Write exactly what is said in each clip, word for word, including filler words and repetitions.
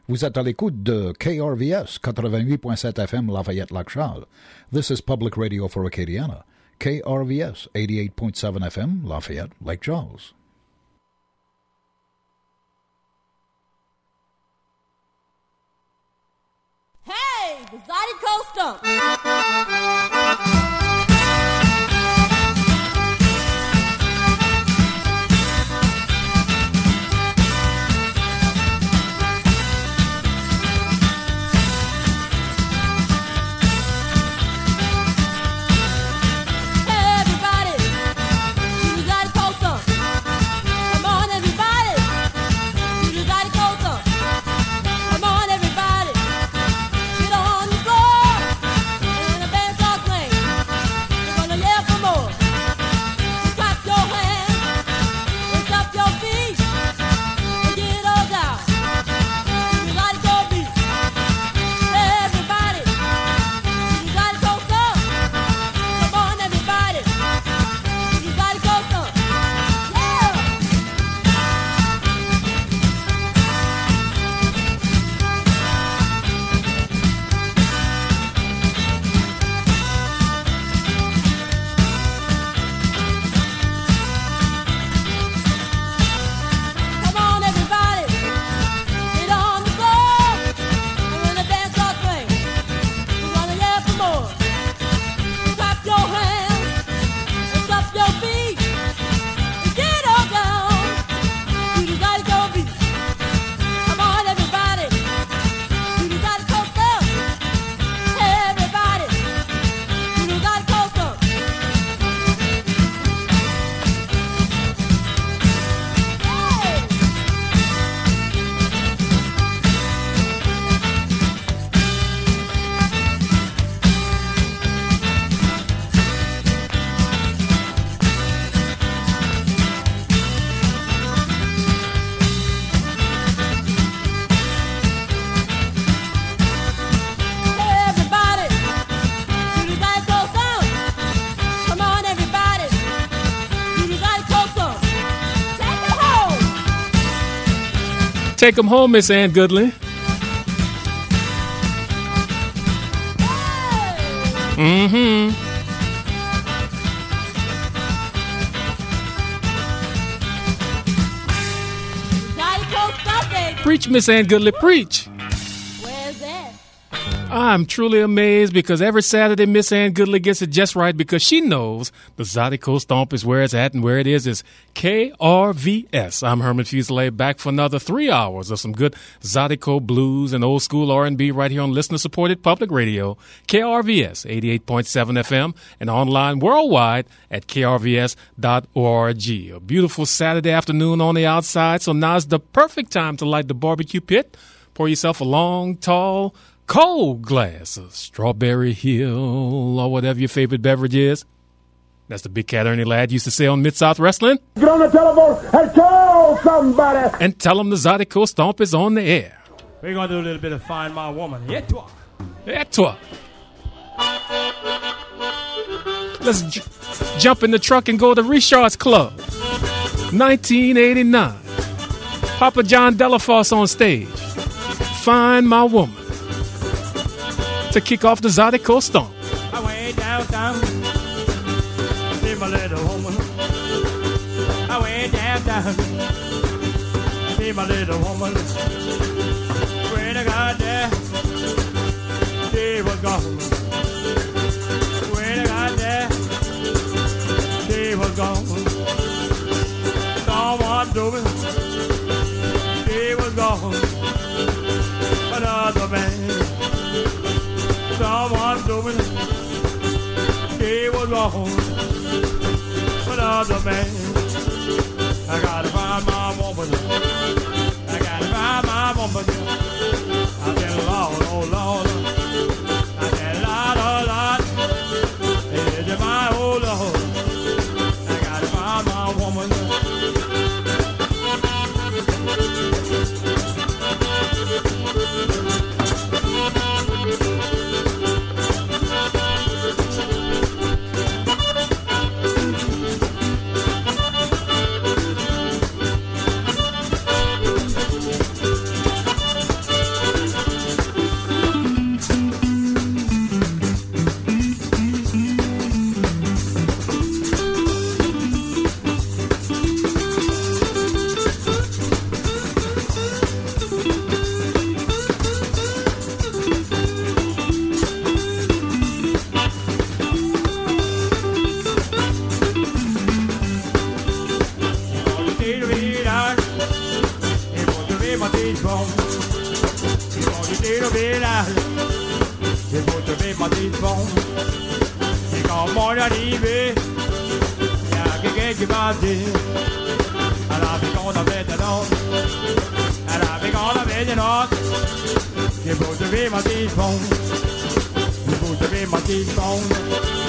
Vous êtes à l'écoute de K R V S quatre-vingt-huit point sept F M Lafayette-Lac-Charles. This is Public Radio for Acadiana. K R V S eighty-eight point seven F M Lafayette-Lake Charles. Hey, the Zydeco Stump. Take them home, Miss Ann Goodley. Mm-hmm. Preach, Miss Ann Goodley, preach. Where's that? I'm truly amazed because every Saturday Miss Ann Goodley gets it just right because she knows the Zydeco Stomp is where it's at, and where it is is K R V S. I'm Herman Fuselier, back for another three hours of some good Zydeco blues and old school R and B right here on listener-supported public radio, K R V S eighty-eight point seven F M, and online worldwide at K R V S dot org. A beautiful Saturday afternoon on the outside, so now's the perfect time to light the barbecue pit. Pour yourself a long, tall, cold glass of Strawberry Hill or whatever your favorite beverage is. That's the Big Cat Ernie Ladd used to say on Mid-South Wrestling. Get on the telephone and call somebody. And tell them the Zydeco Stomp is on the air. We're going to do a little bit of Find My Woman. Et toi. Et toi. Let's j- jump in the truck and go to Richard's Club. nineteen eighty-nine. Papa John Delafosse on stage. Find My Woman. To kick off the Zydeco Stomp. I went downtown. See my little woman. I went downtown. See my little woman. When I got there, she was gone. When I got there, she was gone. Someone told me she was gone. Another man. Someone told me she was gone. Another man. I gotta find my woman. I gotta find my woman. I said, Lord, oh Lord. I said, Lord, oh Lord. It's my old Lord. I gotta find my woman. teaspoon. You want to do a bit out. You put to be my teaspoon. You got more than even. Yeah, I can get you by this. And I'll be gonna bet it on. And I'll be gonna bet it on. You put to be my teaspoon. You put to be my teaspoon.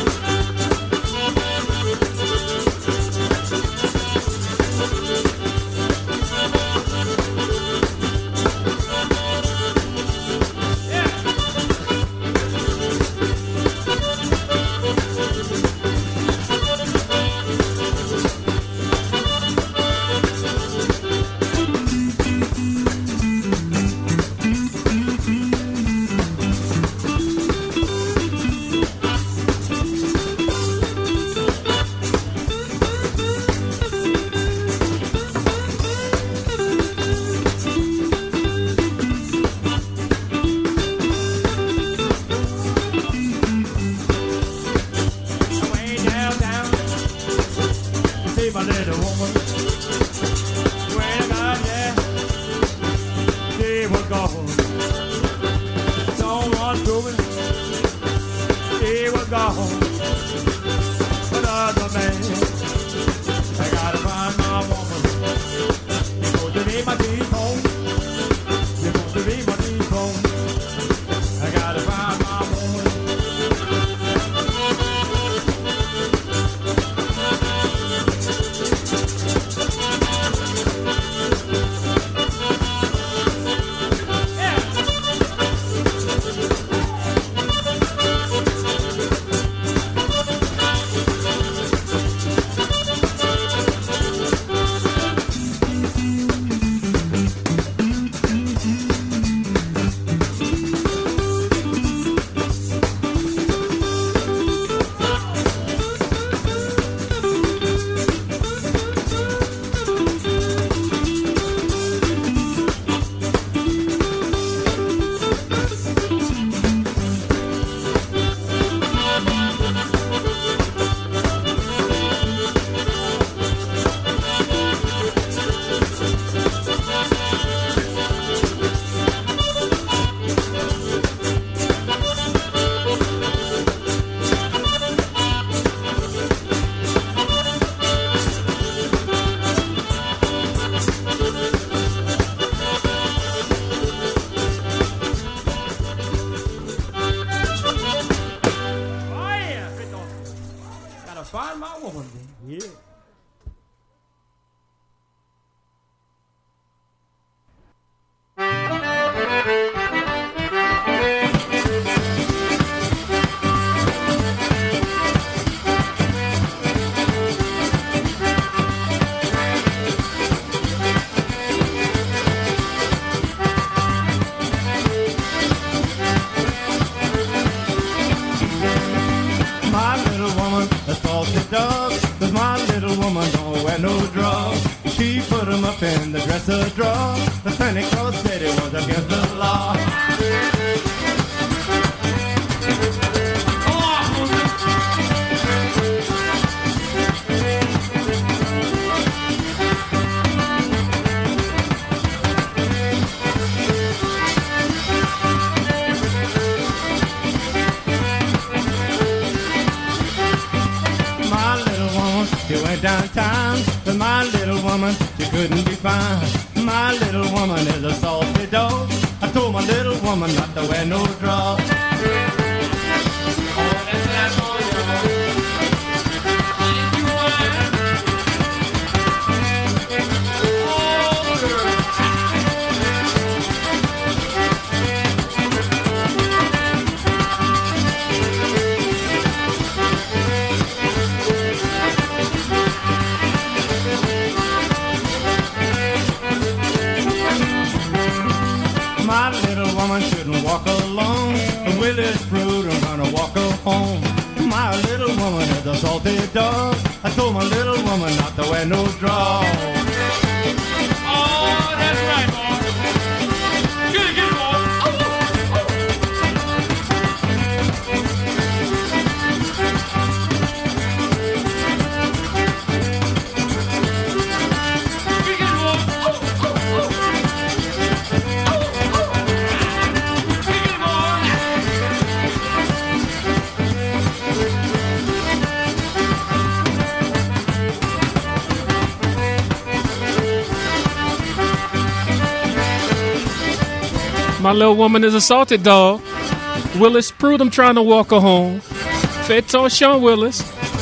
In the dresser drawer, the Santa Claus said it was against the law. My little woman, she went downtown with my little woman. Couldn't be found. My little woman is a salty dog. I told my little woman not to wear no drawers. Shouldn't walk alone. The Willis fruit, I'm gonna walk her home. My little woman is a salty dog. I told my little woman not to wear no drawers. Oh, that's right, boy. Good, good, boy. My little woman is a salted dog. Willis Prudhomme trying to walk her home. Fedton Sean Willis.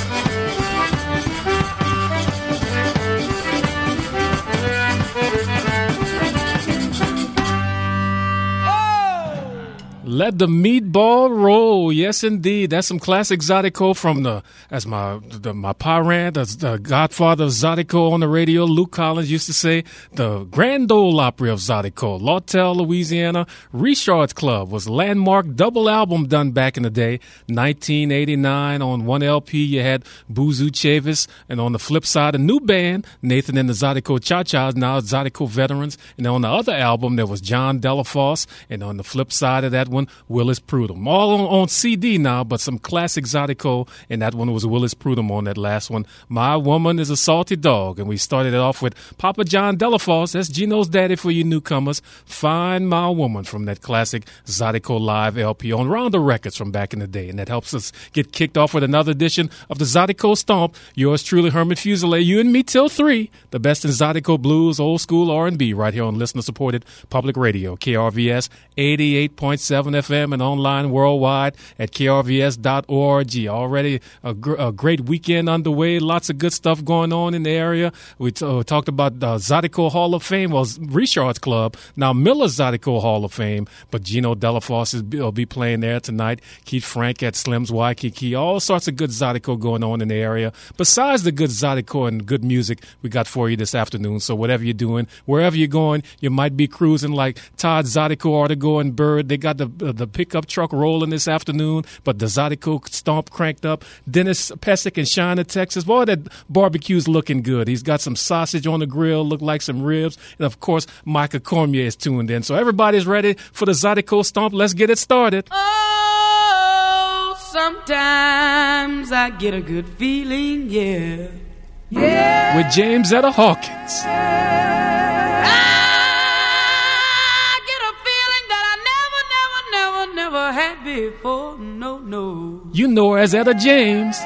Let the meatball roll. Yes, indeed. That's some classic Zydeco from the, as my the, my parent, the, the godfather of Zydeco on the radio, Luke Collins used to say, the Grand Ole Opry of Zydeco, Lawtell, Louisiana. Richard's Club was a landmark double album done back in the day, nineteen eighty-nine. On one L P, you had Boozoo Chavis, and on the flip side, a new band, Nathan and the Zydeco Cha-Chas, now Zydeco veterans. And on the other album, there was John Delafosse, and on the flip side of that one, Willis Prudhomme. All on, on C D now, but some classic Zydeco, and that one was Willis Prudhomme on that last one. My Woman is a Salty Dog, and we started it off with Papa John Delafosse. That's Gino's daddy for you newcomers. Find My Woman from that classic Zydeco Live L P on Rounder Records from back in the day, and that helps us get kicked off with another edition of the Zydeco Stomp. Yours truly, Herman Fuselier. You and me till three. The best in Zydeco blues, old school R and B, right here on listener-supported public radio, K R V S eighty-eight point seven F M and online worldwide at K R V S dot org. Already a, gr- a great weekend underway. Lots of good stuff going on in the area. We t- uh, talked about the uh, Zydeco Hall of Fame, well, Richard's Club, now Miller's Zydeco Hall of Fame, but Gino Delafosse will be playing there tonight. Keith Frank at Slim's Waikiki. All sorts of good Zydeco going on in the area. Besides the good Zydeco and good music we got for you this afternoon. So whatever you're doing, wherever you're going, you might be cruising like Todd Zydeco, Artigo, and Bird. They got the uh, the pickup truck rolling this afternoon, but the Zydeco Stomp cranked up. Dennis Pesic in China, Texas. Boy, that barbecue's looking good. He's got some sausage on the grill, look like some ribs. And, of course, Micah Cormier is tuned in. So everybody's ready for the Zydeco Stomp. Let's get it started. Oh, sometimes I get a good feeling, yeah. Yeah. With James Etta Hawkins. Never had before, no, no. You know her as Etta James.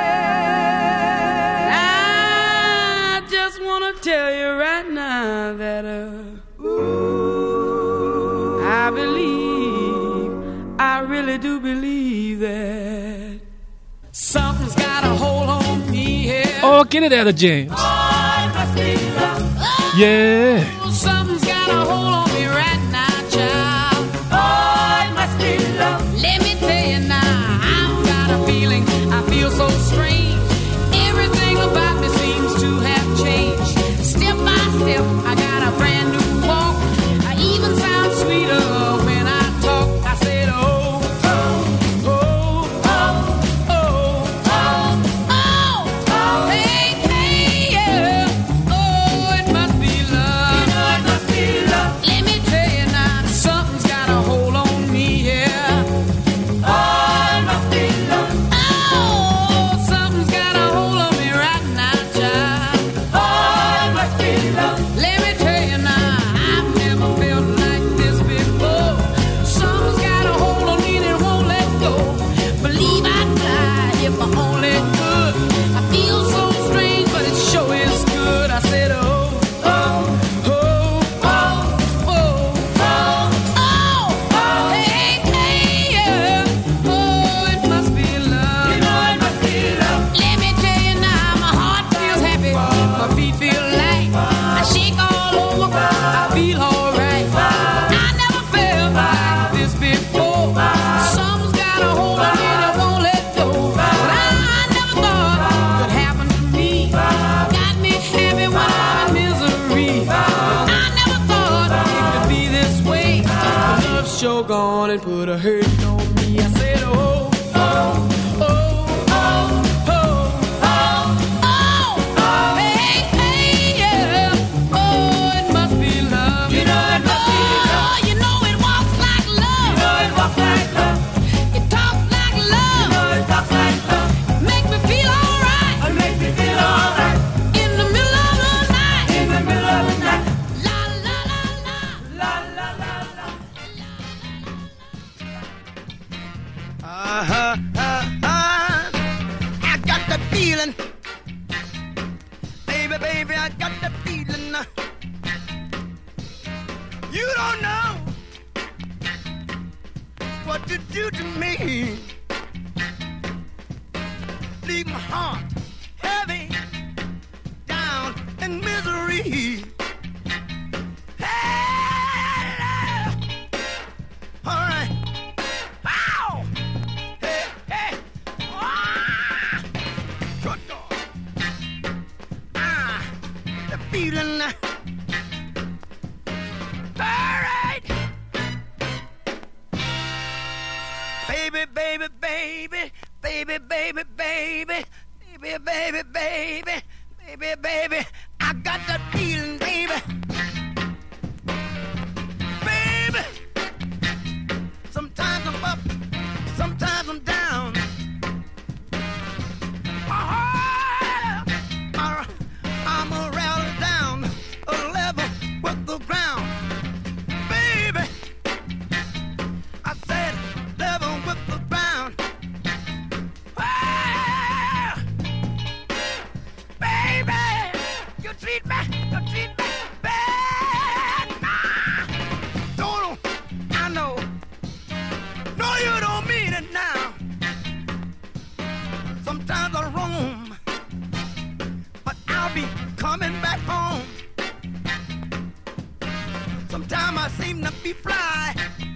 I just want to tell you right now that uh, ooh, I believe, I really do believe that something's got a hold on me here. Oh, get it, Etta James. Oh, it must be love. Oh, yeah. Something's got a hold on me right now, child. Let me tell you now, I've got a feeling, I feel so strange. Everything about me seems to have changed. Step by step, I got a brand new walk. I even sound sweeter when I talk. I said, oh, oh, oh, oh, oh, oh, oh, oh, hey, hey, yeah. Oh, it must be love. You know it must be love. Let me tell you now, something's got a hold on me, yeah. Gone and put a hurt on me. I said, oh, oh, oh, oh, oh, oh, oh, oh, hey, hey, yeah. Oh, it must be love. You know it must be love. You know it walks like love. You know it walks like love. It talks like love. You know it talks like love. Make me feel alright. It makes me feel alright. In the middle of the night. In the middle of the night. La la la la. La la la la. what you do to me. Leave my heart heavy, down in misery. Hey, all right. Ow! Hey, hey. Ah! Good dog. Ah, the feeling. All right. Baby, baby, baby. Baby, baby, baby, baby, baby, baby, baby, baby, I got that feeling, baby. Baby, sometimes I'm up, sometimes I'm down. Oh, I'm a rattle down a level with the ground. Baby, I said level with the ground. You treat me, you treat me bad. Nah. Don't, I know. No, you don't mean it now. Sometimes I roam, but I'll be coming back home. Sometimes I seem to be fly.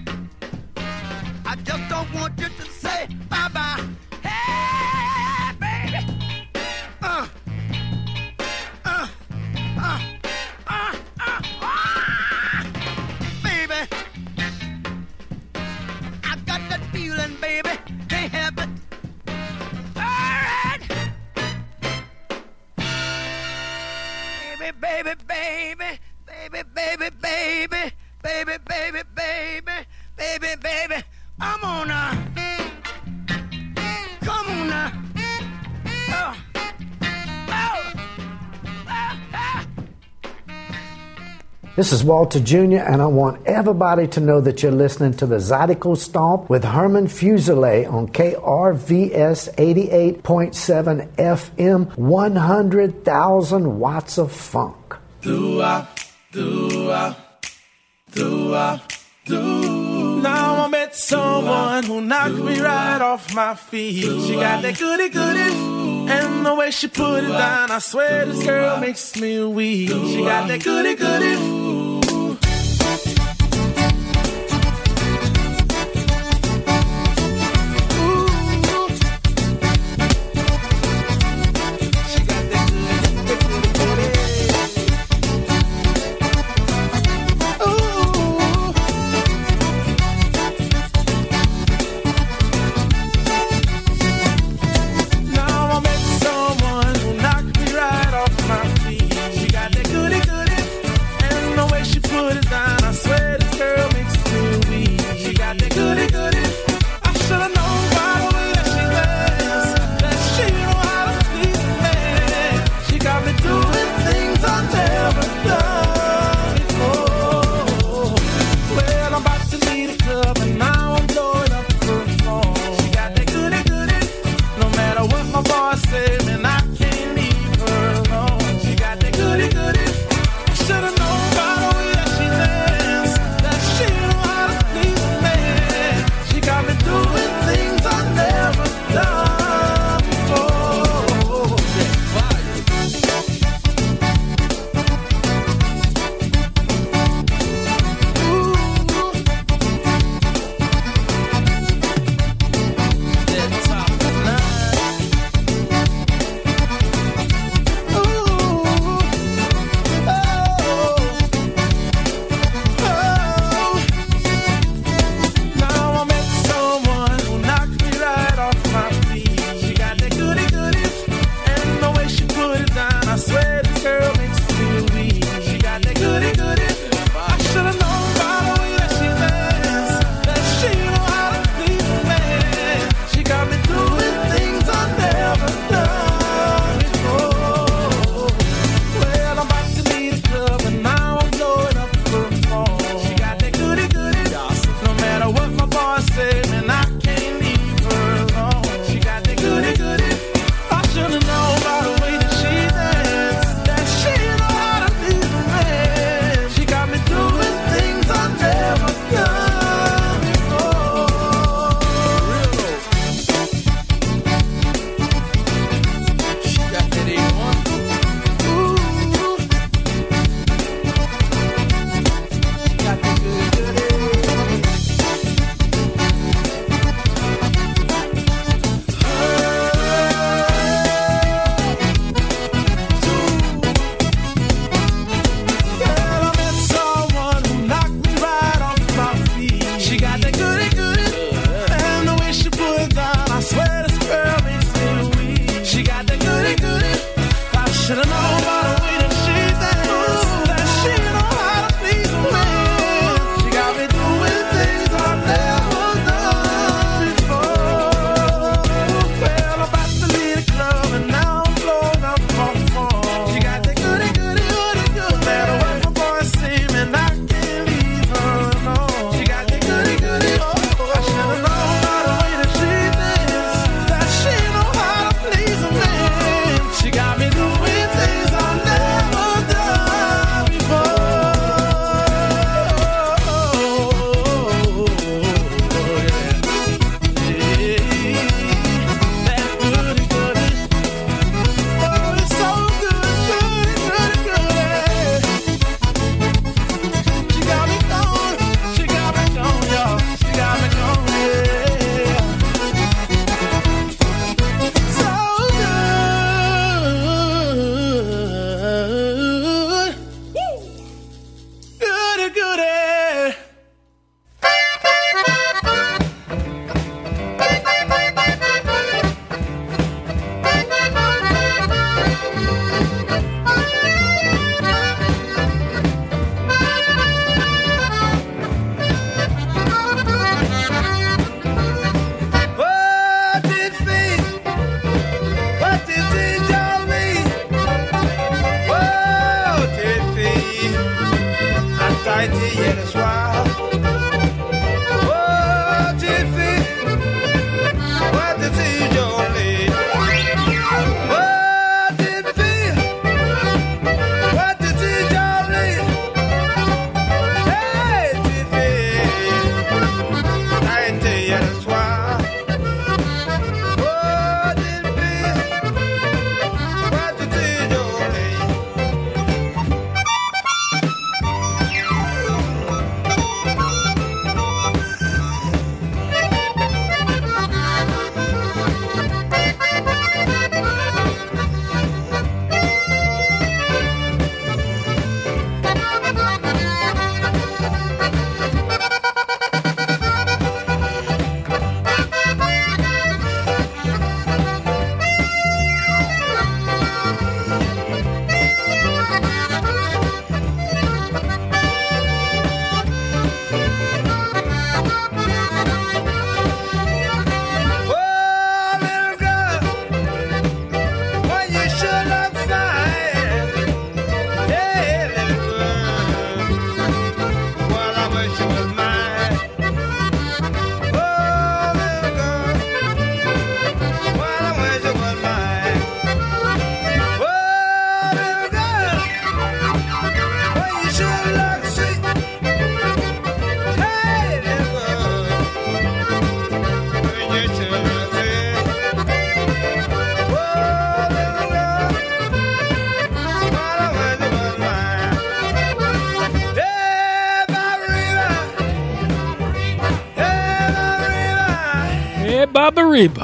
I just don't want you to say bye-bye. Hey, baby. Uh. Uh, uh, uh, uh, uh, baby, I got that feeling, baby, can't help it. All right, baby, baby, baby, baby, baby, baby, baby, baby, baby, baby, baby, I'm on now. Come on now. Oh. This is Walter Junior, and I want everybody to know that you're listening to the Zydeco Stomp with Herman Fuselier on K R V S eighty-eight point seven F M, one hundred thousand watts of funk. Do-ah, do-ah, do-ah, do. Now I met someone who knocked me right off my feet. She got that goody goody, and the way she put it down, I swear this girl makes me weak. She got that goody goody. She got that goody goody, and the way she Baba Reba.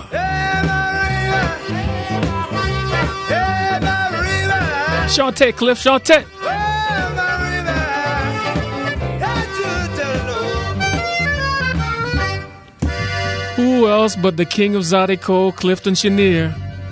Shantae, Cliff, Shantae. Who else but the king of Zydeco, Clifton Chenier?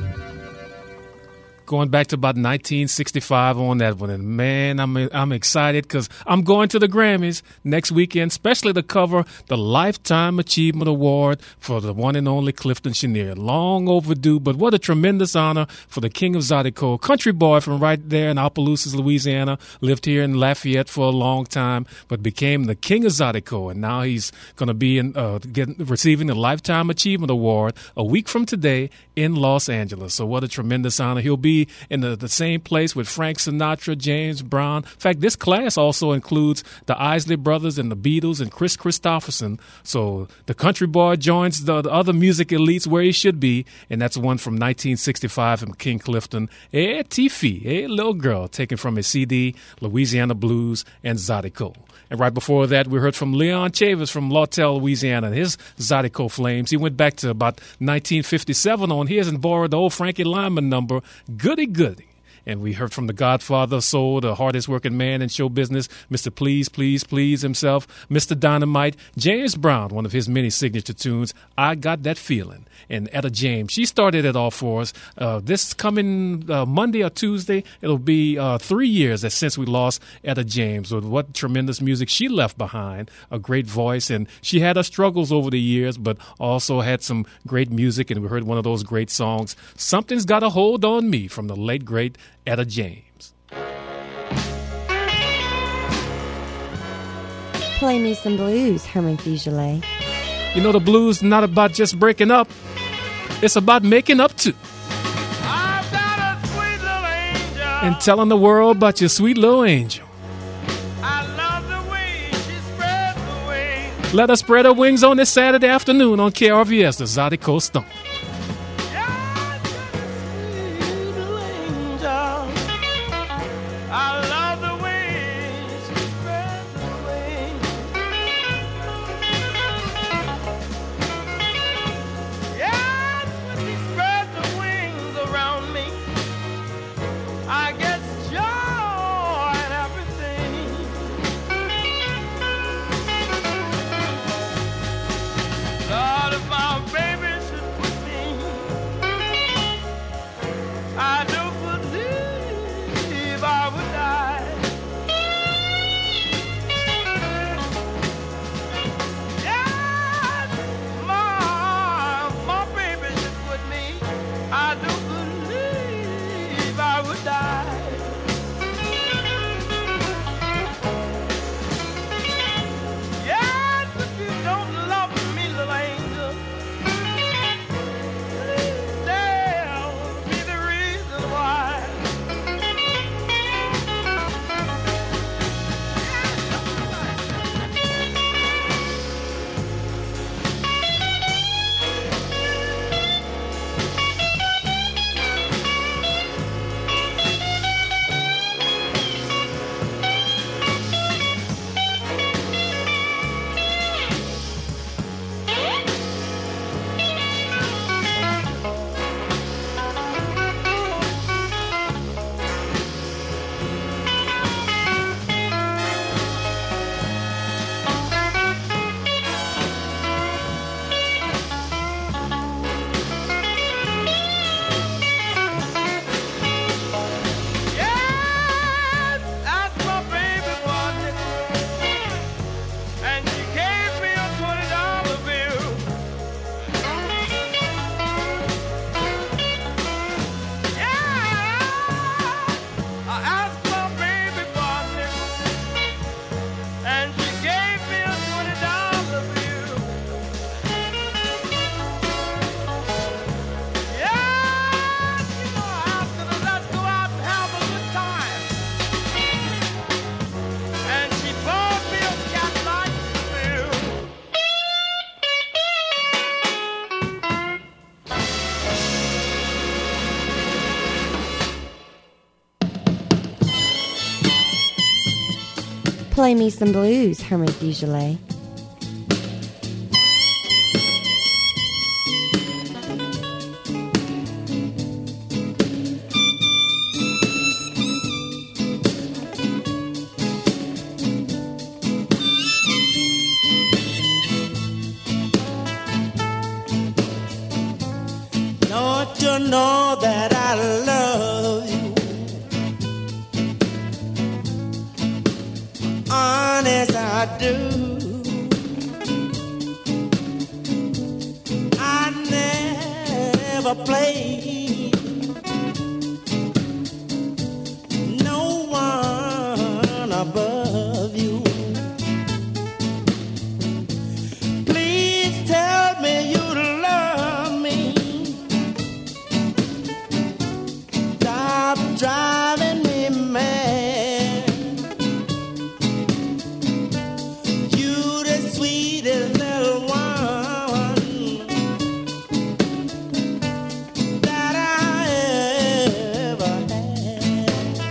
Going back to about nineteen sixty-five on that one. And man, I'm I'm excited because I'm going to the Grammys next weekend, especially to cover the Lifetime Achievement Award for the one and only Clifton Chenier. Long overdue, but what a tremendous honor for the king of Zydeco. Country boy from right there in Opelousas, Louisiana. Lived here in Lafayette for a long time, but became the king of Zydeco. And now he's going to be in, uh, getting, receiving the Lifetime Achievement Award a week from today in Los Angeles. So what a tremendous honor. He'll be in the, the same place with Frank Sinatra, James Brown. In fact, this class also includes the Isley Brothers and the Beatles and Chris Christopherson. So the country boy joins the, the other music elites where he should be, and that's one from nineteen sixty-five from King Clifton. Eh, Tiffy, eh, little girl, taken from his C D, Louisiana Blues and Zydeco. And right before that, we heard from Leon Chavis from Lawtell, Louisiana, and his Zydeco Flames. He went back to about nineteen fifty-seven on his and borrowed the old Frankie Lyman number, Goody Goody. And we heard from the Godfather of Soul, the hardest working man in show business, Mister Please, Please, Please himself, Mister Dynamite, James Brown, one of his many signature tunes, I Got That Feeling. And Etta James, she started it all for us. Uh, this coming uh, Monday or Tuesday, it'll be uh, three years since we lost Etta James. With what tremendous music she left behind, a great voice. And she had her struggles over the years, but also had some great music. And we heard one of those great songs, Something's Got a Hold on Me, from the late, great Etta James. Play me some blues, Herman Fugele. You know, the blues not about just breaking up. It's about making up too. I've got a sweet little angel. And telling the world about your sweet little angel. I love the way she spreads her wings. Let her spread her wings on this Saturday afternoon on K R V S, the Zydeco Stomp. Play me some blues, Herman Fugele. never play. No one above you. Please tell me you love me. Stop driving me mad. You the sweetest little one that I ever had.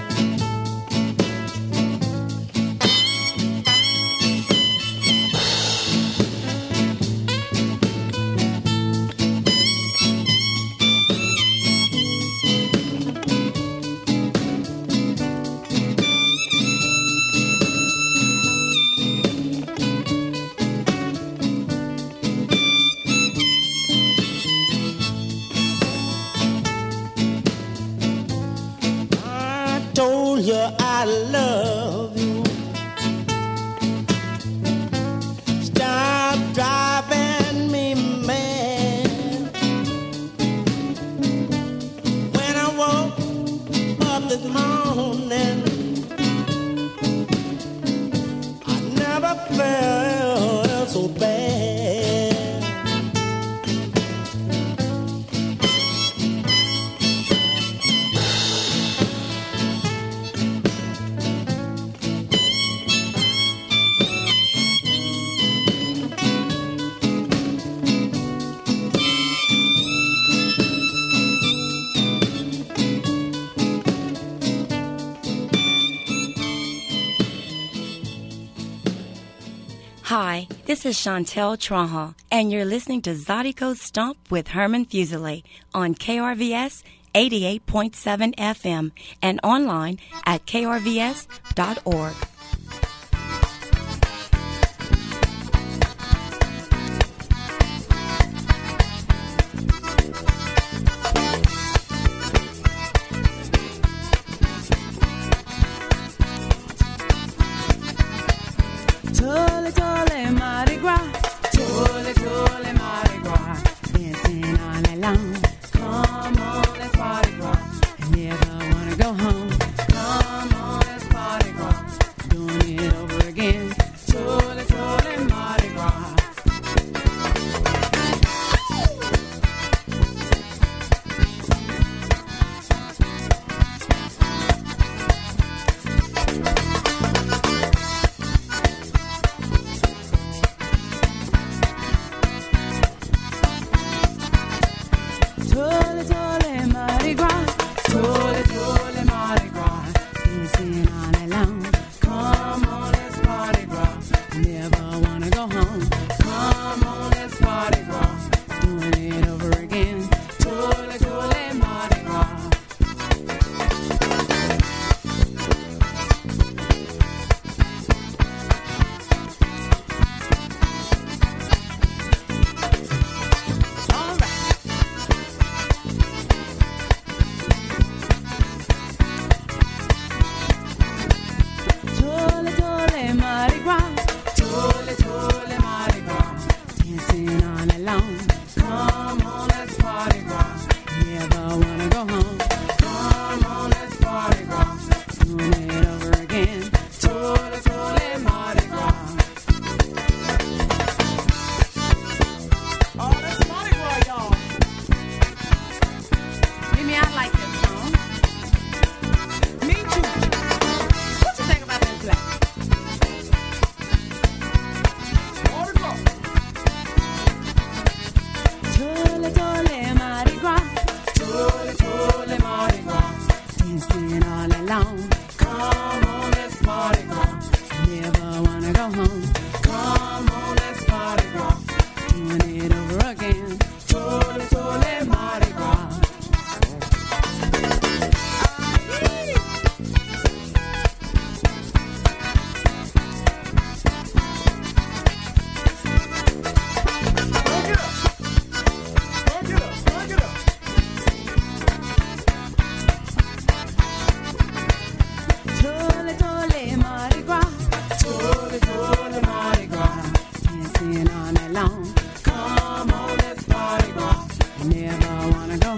I told you I love you. Stop driving me mad. When I woke up this morning, I never felt so bad. Hi, this is Chantel Traha, and you're listening to Zydeco Stomp with Herman Fuselier on K R V S eighty-eight point seven F M and online at K R V S dot org. Tole, tole, Mardi Gras. Tole, tole, Mardi Gras. Dancing all night long. Come on, let's Mardi Gras. I never wanna go home. Come on, let's Mardi Gras. Doing it over again. Tole, tole, Mardi Gras. Tole, tole, Mardi Gras. Tole, tole, Mardi Gras. Dancing all night long. Come on, let's Mardi Gras. Never wanna go home. Come on, let's Mardi Gras. Doing it over again. Tole, tole, Mardi Gras. All right. Tole, tole, Mardi Gras. Tole, tole, Mardi Gras. Dancing all night long. Come on, let's Mardi Gras. Never wanna go home. Come on, let's Mardi Gras. Doing it over again. Tole, tole, Mardi Gras. Oh, that's Mardi Gras, y'all. Mimi, I like this song. Me too. What you think about that black? Tole, tole, Mardi Gras. Tole, tole, Mardi Gras. Dancing all night long. Come on, let's Mardi Gras. Never wanna go home. Come on, let's Mardi Gras. Doing it over again. Tole, tole, Mardi Gras. Tole, tole, Mardi Gras. Tole, tole, Mardi Gras. Dancing all night long. Come on, let's Mardi Gras. Never wanna go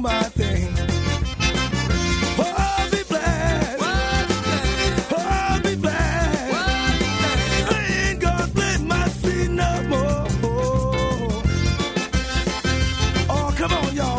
my thing. Oh, be glad. Oh, be glad. I ain't gonna play my seat no more. Oh, come on, y'all.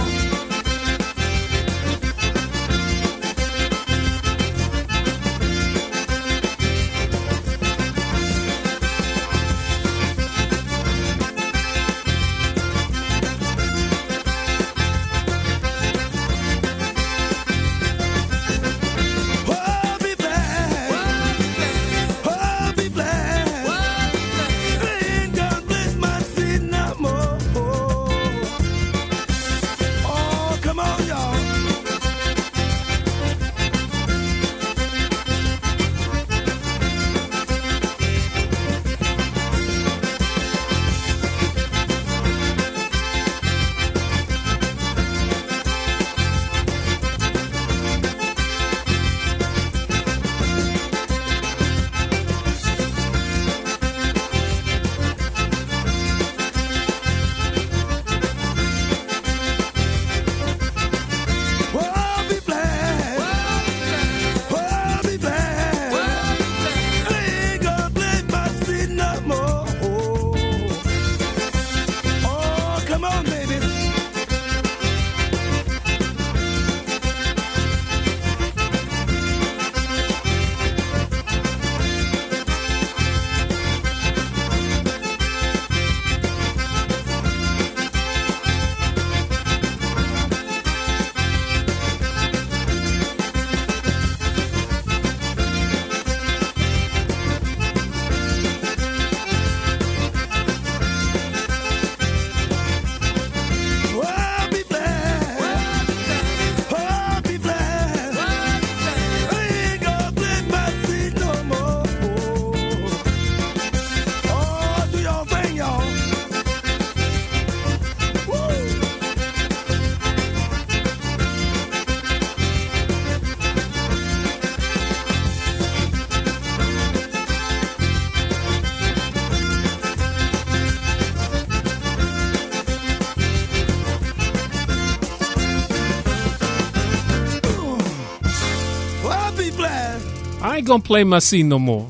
I ain't gonna play my scene no more.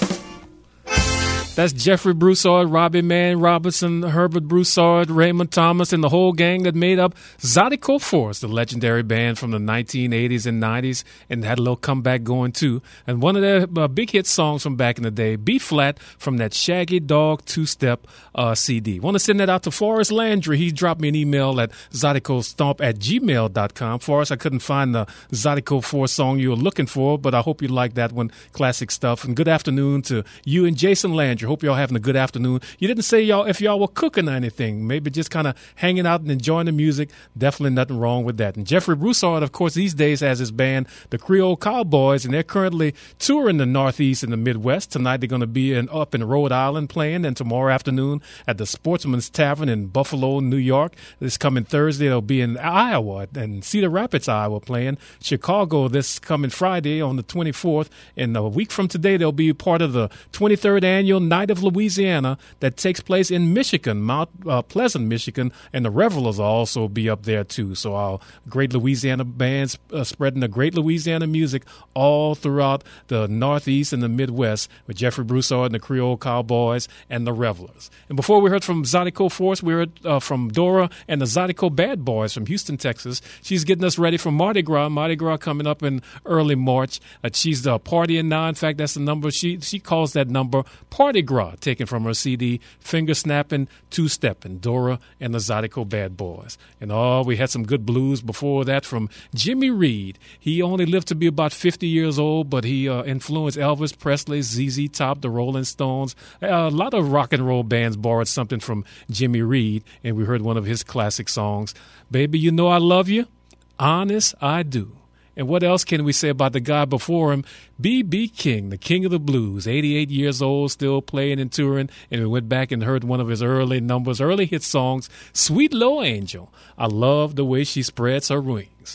That's Jeffrey Broussard, Robbie Mann Robinson, Herbert Broussard, Raymond Thomas, and the whole gang that made up Zydeco Force, the legendary band from the nineteen eighties and nineties, and had a little comeback going too. And one of their uh, big hit songs from back in the day, B-flat, from that Shaggy Dog two-step uh, C D. Want to send that out to Forrest Landry. He dropped me an email at zydeco.stomp at gmail dot com. Forrest, I couldn't find the Zydeco Force song you were looking for, but I hope you like that one. Classic stuff. And good afternoon to you and Jason Landry. Hope y'all having a good afternoon. You didn't say y'all if y'all were cooking or anything. Maybe just kind of hanging out and enjoying the music. Definitely nothing wrong with that. And Jeffrey Broussard, of course, these days has his band, the Creole Cowboys, and they're currently touring the Northeast and the Midwest. Tonight they're going to be in, up in Rhode Island playing, and tomorrow afternoon at the Sportsman's Tavern in Buffalo, New York. This coming Thursday they'll be in Iowa and Cedar Rapids, Iowa playing. Chicago this coming Friday on the twenty-fourth. And a week from today they'll be part of the twenty-third annual Night of Louisiana that takes place in Michigan, Mount uh, Pleasant, Michigan, and the Revelers will also be up there too. So our great Louisiana bands uh, spreading the great Louisiana music all throughout the Northeast and the Midwest with Jeffrey Broussard and the Creole Cowboys and the Revelers. And before we heard from Zydeco Force, we heard uh, from Dora and the Zydeco Bad Boys from Houston, Texas. She's getting us ready for Mardi Gras. Mardi Gras coming up in early March. Uh, she's uh, partying now. In fact, that's the number. She she calls that number Party Gras, taken from her C D, Finger Snapping, Two Stepping, Dora and the Zydeco Bad Boys. And oh, we had some good blues before that from Jimmy Reed. He only lived to be about fifty years old, but he uh, influenced Elvis Presley, Z Z Top, the Rolling Stones. Uh, a lot of rock and roll bands borrowed something from Jimmy Reed, and we heard one of his classic songs, Baby, You Know I Love You? Honest, I Do. And what else can we say about the guy before him? B B. King, the king of the blues, eighty-eight years old, still playing and touring. And we went back and heard one of his early numbers, early hit songs, Sweet Little Angel. I love the way she spreads her wings.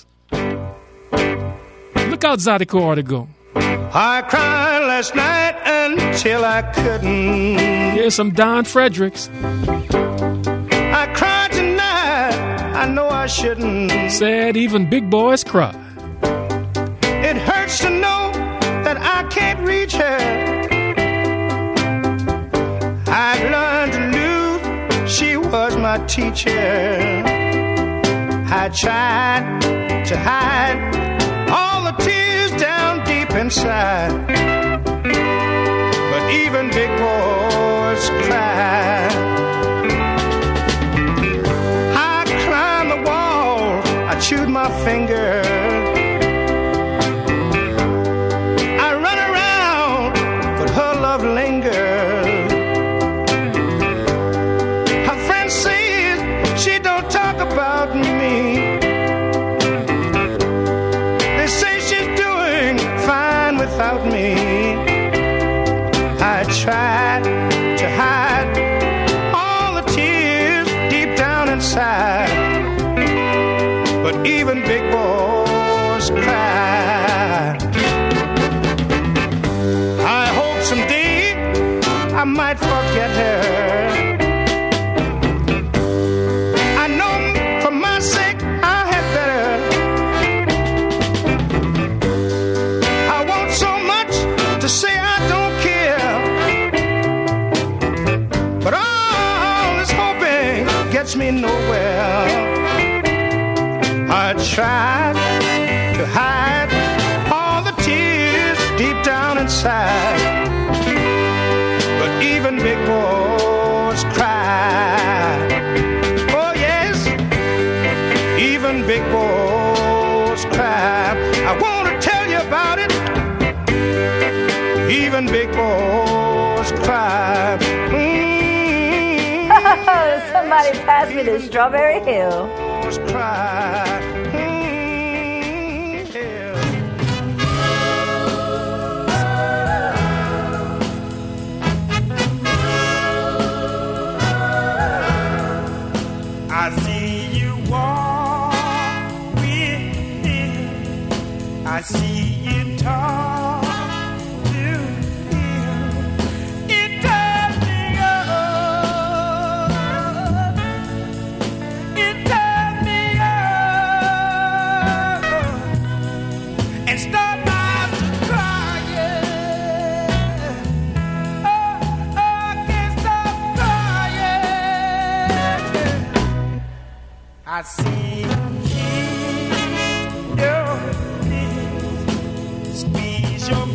Look out, Zydeco Artigo. I cried last night until I couldn't. Here's some Don Fredericks. I cried tonight, I know I I shouldn't. Said even big boys cry. It hurts to know that I can't reach her. I've learned to lose, she was my teacher. I tried to hide all the tears down deep inside, but even big boys cry. I climbed the wall, I chewed my finger. I run around, but her love lingers. Her friends say she don't talk about me. They say she's doing fine without me. I tried to hide all the tears deep down inside, but even big boys cry. I hope someday I might forget her. I know for my sake I had better. I want so much to say I don't care, but all this hoping gets me nowhere. I tried to hide all the tears deep down inside, but even big boys cry. Oh yes, even big boys cry. I want to tell you about it. Even big boys cry. Mm-hmm. Somebody pass me the Strawberry Hill. Boys cry. I see you walk with him. I see you talk to him. It turns me on. It turns me on. And start my eyes to crying. Oh, oh, I can't stop crying. I see your lips, squeeze your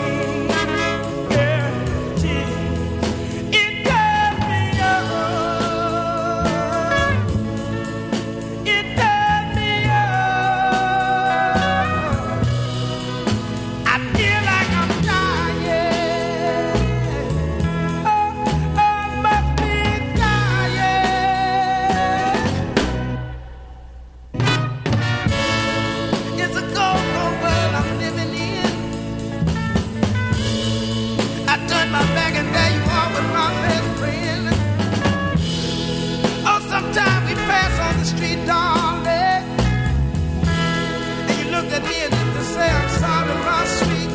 fingertips. It turns me on. It turns me on. I feel like I'm dying. Oh, oh, I must be dying. It's a cold, cold world I'm living in. I turn my back and there you are with my best friend. Oh, sometimes we pass on the street, darling, and you look at me as if to say I'm sorry, my sweet.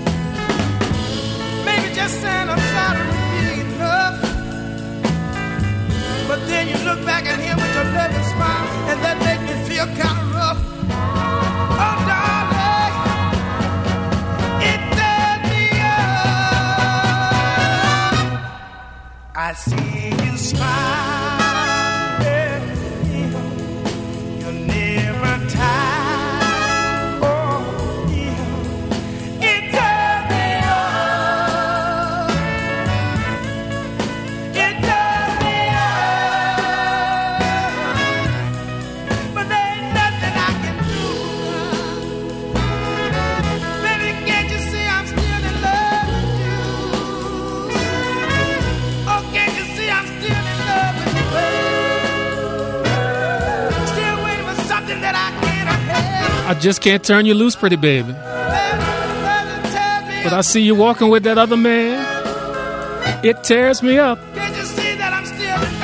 Maybe just saying I'm sorry would be enough. But then you look back at him with your loving smile, and that makes me feel kind of rough. Oh, darling, it does me up. I see you smile, you're never tired. Oh, yeah. It does me up. It does me up. But there ain't nothing I can do. Baby, can't you see I'm still in love with you? Oh, can't you see I'm still in love with you, baby? Still waiting for something that I can't have. I just can't turn you loose, pretty baby. But I see you walking with that other man. It tears me up. Can't you see that I'm still in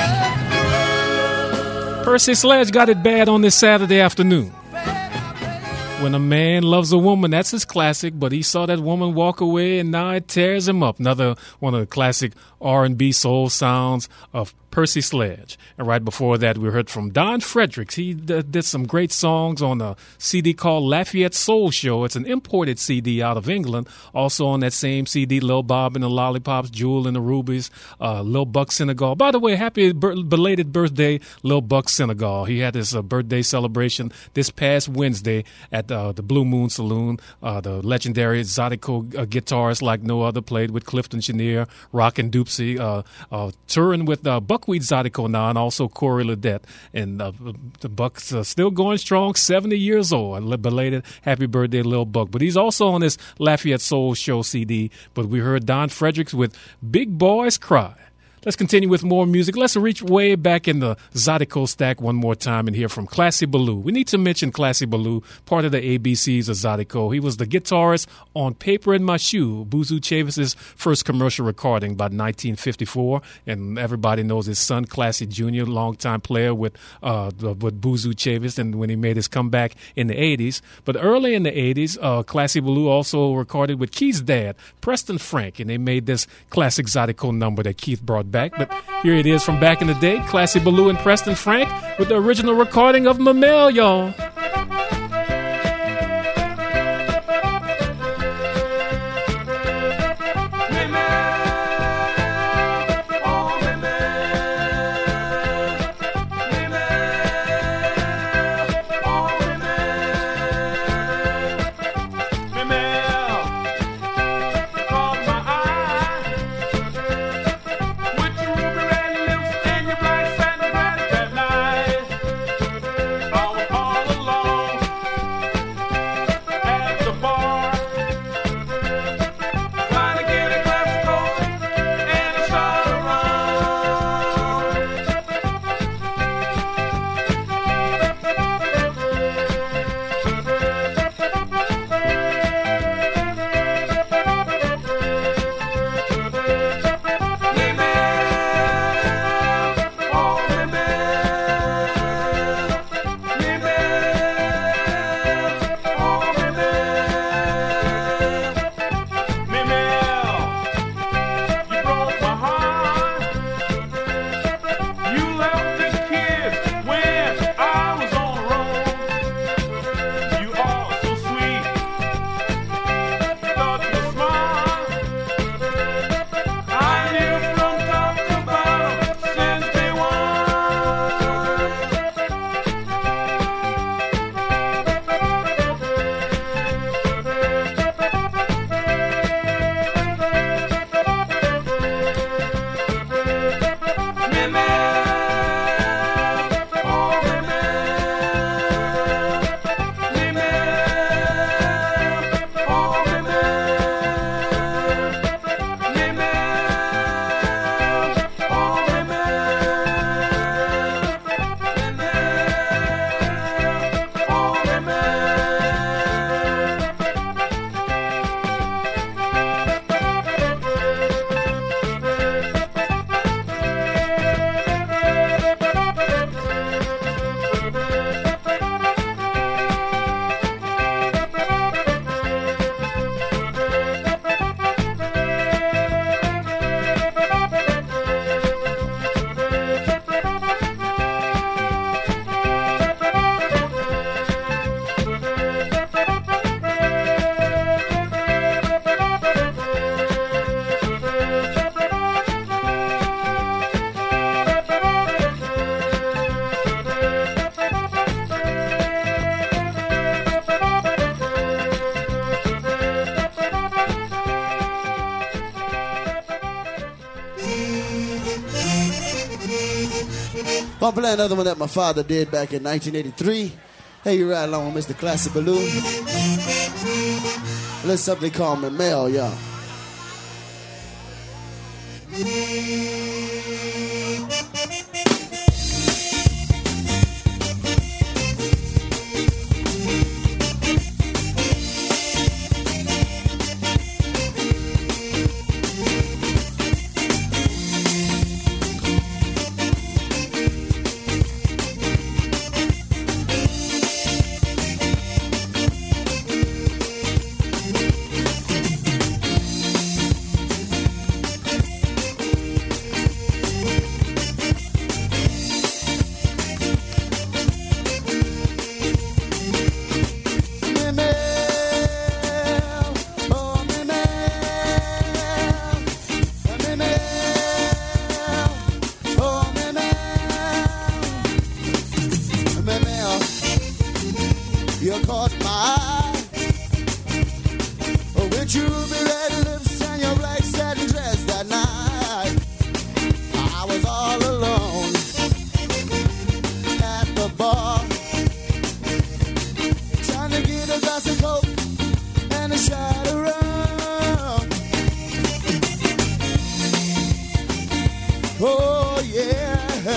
love? Percy Sledge got it bad on this Saturday afternoon. When a man loves a woman, that's his classic, but he saw that woman walk away and now it tears him up. Another one of the classic R and B soul sounds of Percy Sledge. And right before that, we heard from Don Fredericks. He d- did some great songs on a C D called Lafayette Soul Show. It's an imported C D out of England. Also on that same C D, Lil Bob and the Lollipops, Jewel and the Rubies, uh, Lil Buck Senegal. By the way, happy b- belated birthday, Lil Buck Senegal. He had his uh, birthday celebration this past Wednesday at uh, the Blue Moon Saloon. Uh, the legendary Zydeco uh, guitarist like no other played with Clifton Chenier, Rockin' Doopsie, uh, uh, touring with uh, Buckwheat Zydeco now, and also Corey Ledet. And uh, the Buck's uh, still going strong, seventy years old. A belated happy birthday, Lil Buck. But he's also on this Lafayette Soul Show C D. But we heard Don Fredericks with Big Boys Cry. Let's continue with more music. Let's reach way back in the Zydeco stack one more time and hear from Classy Ballou. We need to mention Classy Ballou, part of the A B Cs of Zydeco. He was the guitarist on Paper in My Shoe, Boozoo Chavis' first commercial recording by nineteen fifty-four. And everybody knows his son, Classy Junior, longtime player with uh, with Boozoo Chavis, and when he made his comeback in the eighties. But early in the eighties, uh, Classy Ballou also recorded with Keith's dad, Preston Frank, and they made this classic Zydeco number that Keith brought back. But here it is from back in the day, Classy Ballou and Preston Frank with the original recording of Mamel, y'all. I'll play another one that my father did back in nineteen eighty-three. Hey, you ride along with Mister Classy Ballou. Let's something called Mamel, y'all. caught my eye. With your ruby red lips and your black satin dress that night, I was all alone at the bar, trying to get a glass of Coke and a shot of rum. Oh yeah.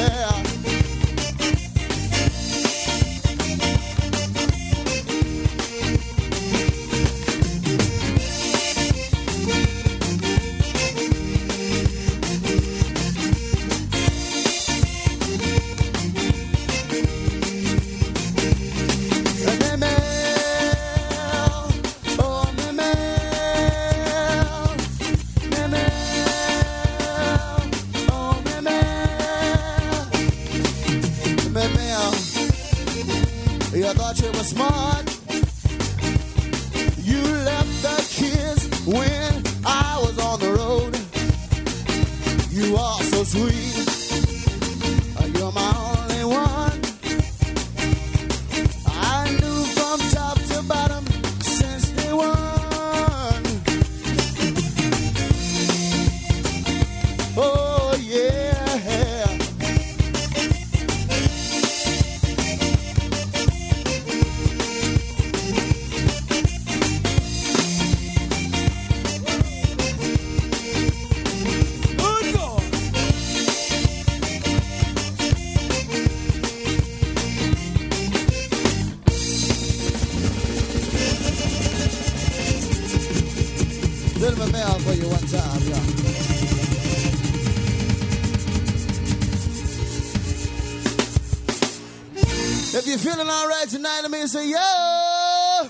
I thought you were smart. You left the kids when I was on the road. You are so sweet. You're my only one. I knew from top to bottom since day one. Oh yeah. Little bit more for you one time, yeah. If you're feeling all right tonight, let me say, yo!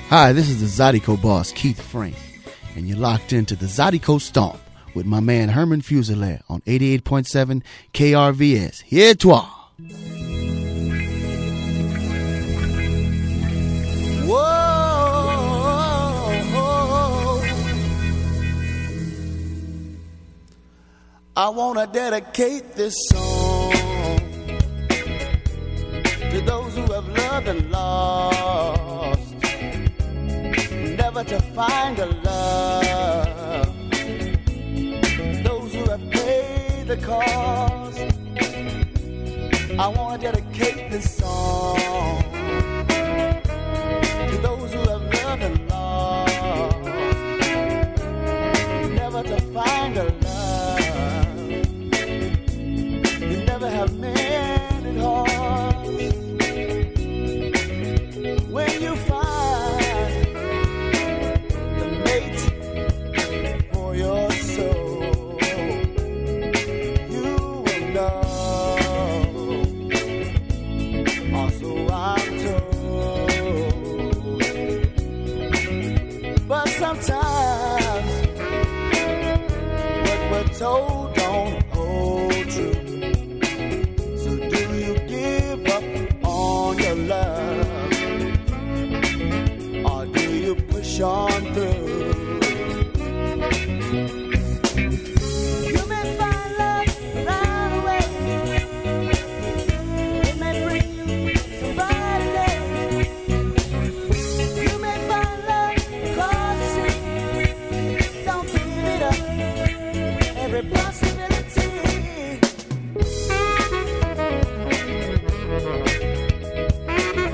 Hi, this is the Zydeco boss, Keith Frank, and you're locked into the Zydeco Stomp with my man Herman Fuselier on eighty-eight point seven K R V S. Here toi! Whoa, I want to dedicate this song to those who have loved and lost, never to find a love, those who have paid the cost. I want to dedicate this song